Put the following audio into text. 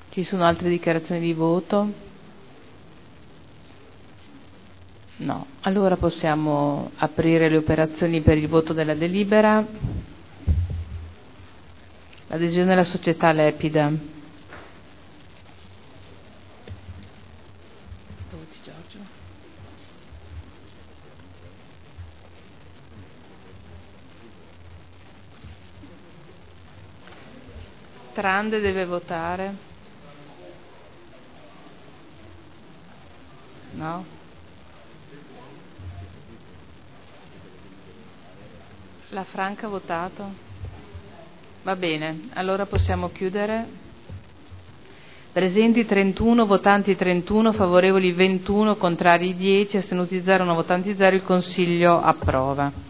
Ci sono altre dichiarazioni di voto? No. Allora possiamo aprire le operazioni per il voto della delibera. L'adesione alla società Lepida. Voti, Giorgio. Trande deve votare? No? La Franca ha votato? Va bene, allora possiamo chiudere. Presenti 31, votanti 31, favorevoli 21, contrari 10, astenuti 0, non votanti 0, il Consiglio approva.